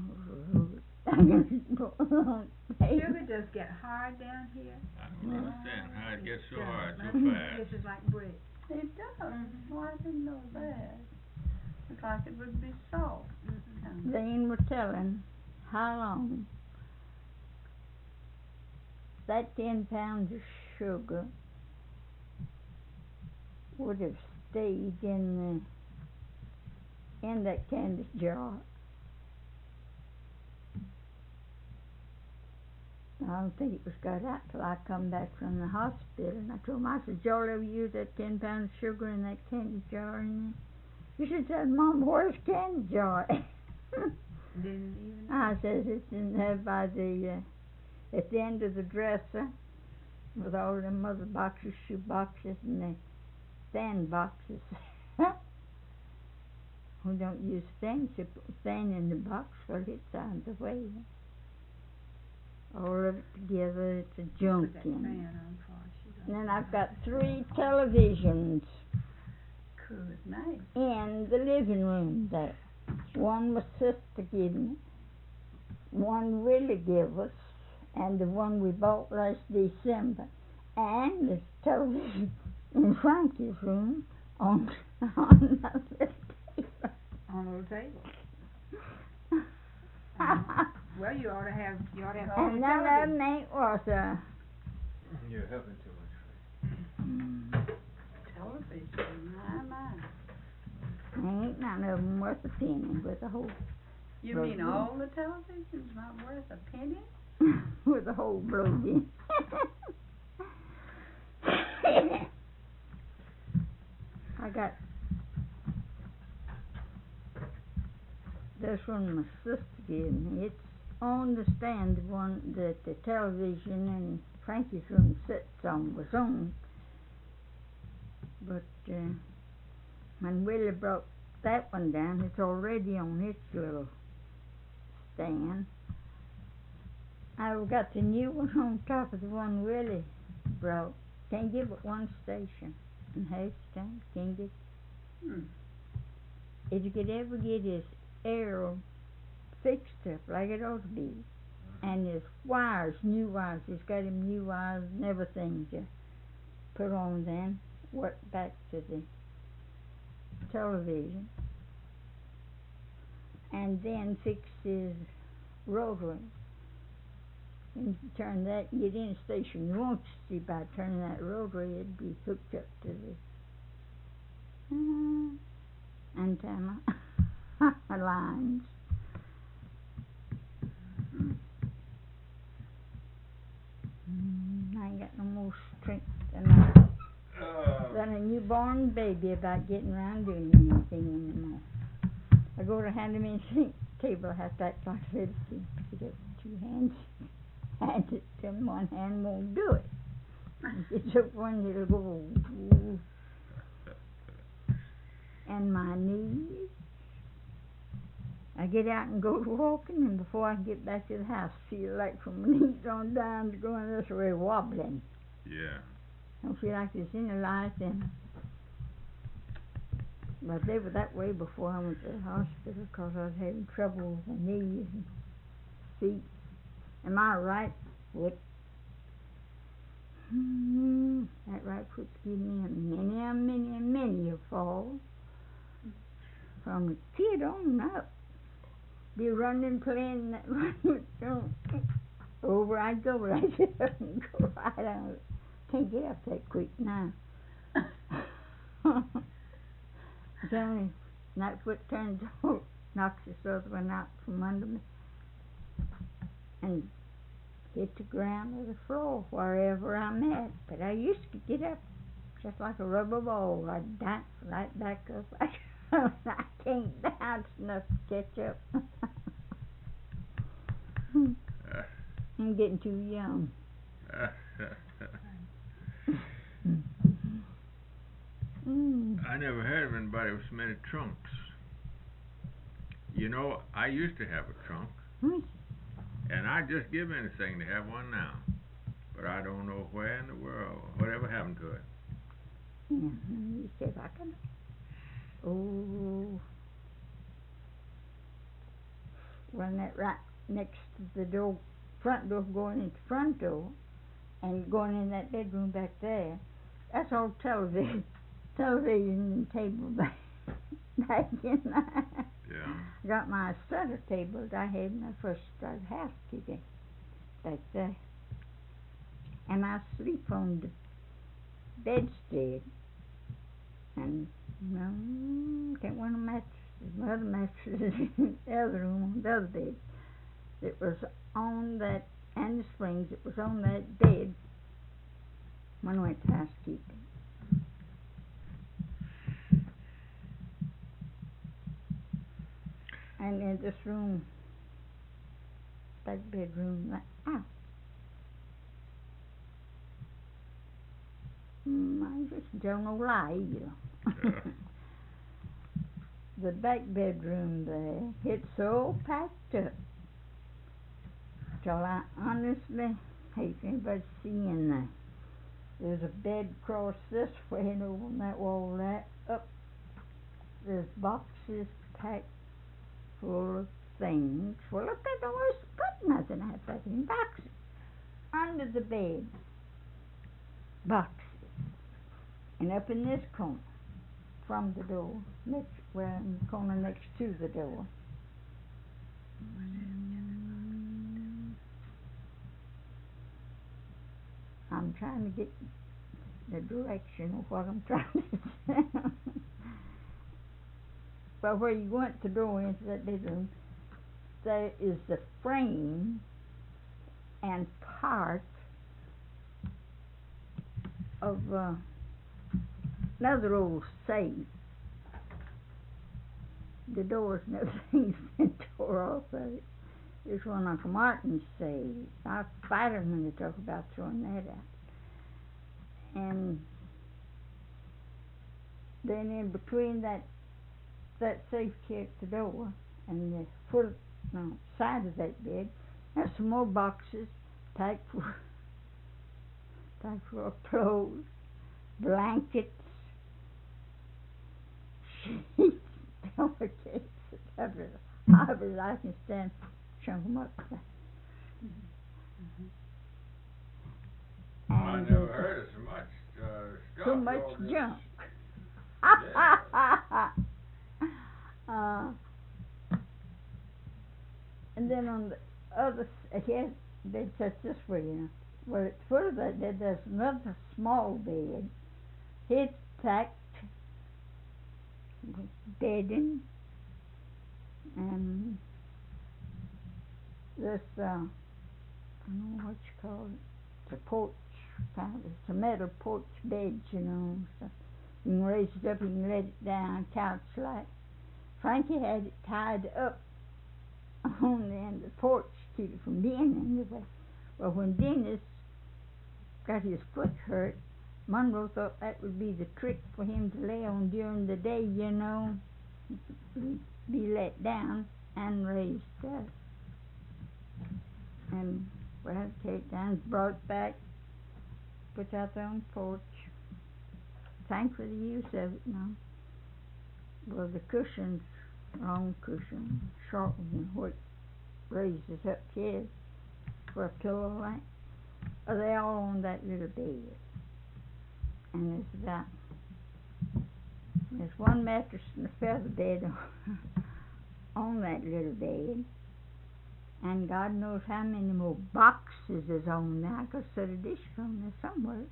Sugar does get hard down here. I don't understand how it gets so It hard does. so Like- fast. This is like brick. It does. Mhm. Well, I didn't know that. It's like it would be soft. Mhm. Zane was telling how long that ten pounds of sugar would have stayed in the in that candy jar I don't think it was got out till I come back from the hospital, and I told him, I said, y'all ever use that ten pounds of sugar in that candy jar in there? He said, Mom, where's candy jar? Didn't even. I says, it's in there by the, uh, at the end of the dresser, with all them mother boxes, shoe boxes, and the fan boxes. We don't use fans, you put fan in the box, well, it's out of the way. All of it together, it's a junk Put that in it. fan on for she And then I've got three televisions Good night. in the living room there. One my sister gave me, one Willie gave us, and the one we bought last December. And there's television in Frankie's room on on the table. On a little table. Uh, well, you ought to have, you ought to have all the And none of television. them ain't worth a You're having too much. mm, Television, my, my. ain't none of them worth a penny with a whole You Well, mean yeah. all the television's not worth a penny? with a hole blowed in. I got this one my sister gave me. It's on the stand, the one that the television in Frankie's room sits on was on. But uh, when Willie brought that one down, it's already on its little stand. I've got the new one on top of the one Willie brought. Can't give it one station in Hagerstown. Can't get. Hmm. If you could ever get his arrow fixed up like it ought to be, and his wires, new wires, he's got him new wires and everything to put on then, work back to the television, and then fix his rotary. And you turn that, you get any station you want to see by turning that rotary, it'd be hooked up to the uh, antenna lines. Mm, I ain't got no more strength than a, Uh, than a newborn baby about getting around doing anything anymore. I go to hand him in the sink table, I have to act like a little kid, pick it up with two hands, hand it to him, one hand won't do it. It's up one, it'll go, ooh. And my knees. I get out and go to walking, and before I get back to the house, feel like from my knees on down to going this way wobbling. yeah. Don't feel like there's any life in them. But they were that way before I went to the hospital, because I was having trouble with my knees and feet. And my right foot, hmm, that right foot's given me a many, a many, a many a fall. From a kid on up. Be running, playing that run. Over I go, but I get up and go right on. Can't get up that quick now. Then that foot turns over, knocks this other one out from under me, and hit the ground or the floor wherever I'm at. But I used to get up just like a rubber ball. I'd dance right back up. I can't bounce enough to catch up. Uh, I'm getting too young. uh, Mm. I never heard of anybody with so many trunks. You know, I used to have a trunk, Mm. and I'd just give anything to have one now. But I don't know where in the world, whatever happened to it. Yeah, you see if I can. Oh, when that right next to the door, front door, going into the front door, and going in that bedroom back there, that's all television, television table back, back in there. Yeah. Got my center table that I had when I first started housekeeping back there, and I sleep on the bedstead, and no, can't one of the mattresses, my other mattresses in the other room, on the other bed, it was on that and the springs that was on that bed when I went to housekeeping. And in this room, back bedroom, like, ow. Mm, I just don't know lie either. Yeah. The back bedroom there, it's so packed up till I honestly hate anybody seeing that. There's a bed across this way and over on that wall that up. There's boxes packed full of things. Well, look, I don't always put nothing out back in boxes. Under the bed, boxes. And up in this corner, from the door, next, well, in the corner next to the door. I'm trying to get the direction of what I'm trying to say. But where you went to go into that bedroom, there is the frame and part of uh, another old safe. The doors and everything's been tore off of it. It's one Uncle Martin's saved. I fight him when they talk about throwing that out. And then in between that that safe key at the door and the foot, no, side of that bed, there's some more boxes packed full, packed full of clothes, blankets, sheets, pillowcases, everything. However, I can stand chunk them up. I And never uh, heard of so much uh, stuff. so much all this- junk. Yeah. uh, and then on the other side, he had bed set this way, you know. Well, at the foot of that bed, there's another small bed. It's packed with bedding and this, uh, I don't know what you call it. It's a porch, kind of, it's a metal porch bed, you know. So you can raise it up, you can let it down, couch like. Frankie had it tied up on the end of the porch to keep it from being in the way. Well, when Dennis got his foot hurt, Monroe thought that would be the trick for him to lay on during the day, you know, be let down and raised up. And well, take it down, brought it back, put it out there on the porch. Thank for the use of it now. Well, the cushion's long cushion, short one, what raises up here for a pillow like. Are they all on that little bed? And there's about there's one mattress and a feather bed on, on that little bed. And God knows how many more boxes is on there. I could set a dish on there somewhere.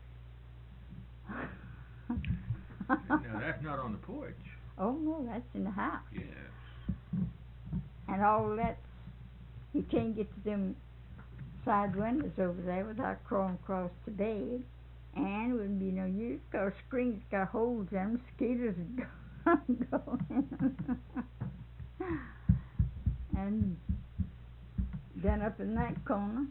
Now, that's not on the porch. Oh no, that's in the house. Yes. And all that, you can't get to them side windows over there without crawling across the bed. And it wouldn't be no use, because screens got holes in them, mosquitoes would go in. And then up in that corner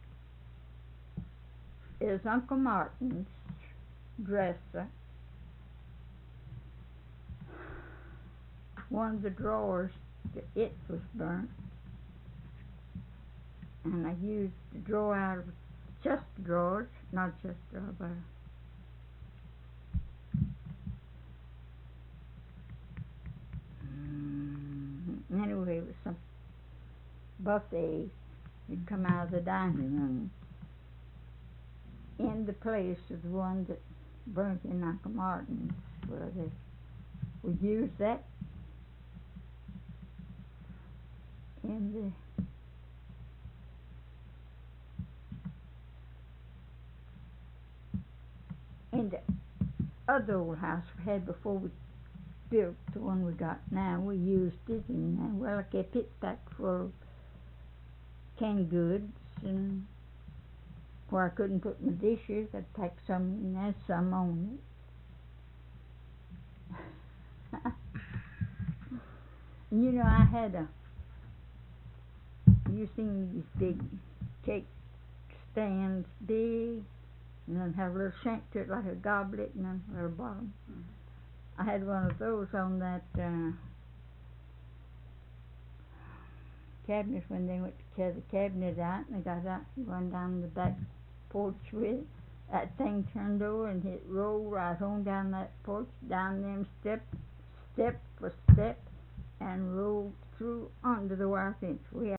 is Uncle Martin's dresser. One of the drawers, it was burnt. And I used the drawer out of just the drawers, not just the drawer, but mm, anyway, it was some buffet had come out of the dining room in the place of the one that burnt in Uncle Martin's, where they would use that in the in the other old house we had before we built the one we got now. We used it, and uh, well, I kept it back full of canned goods and where I couldn't put my dishes, I'd take some and there's some on it. You know, I had a, you seen these big cake stands, big, and then have a little shank to it like a goblet and then a little bottom. I had one of those on that uh, cabinet when they went to tear the cabinet out, and they got out and run down the back porch with it. That thing turned over and it rolled right on down that porch, down them steps, step for step, and rolled through under the wire fence. We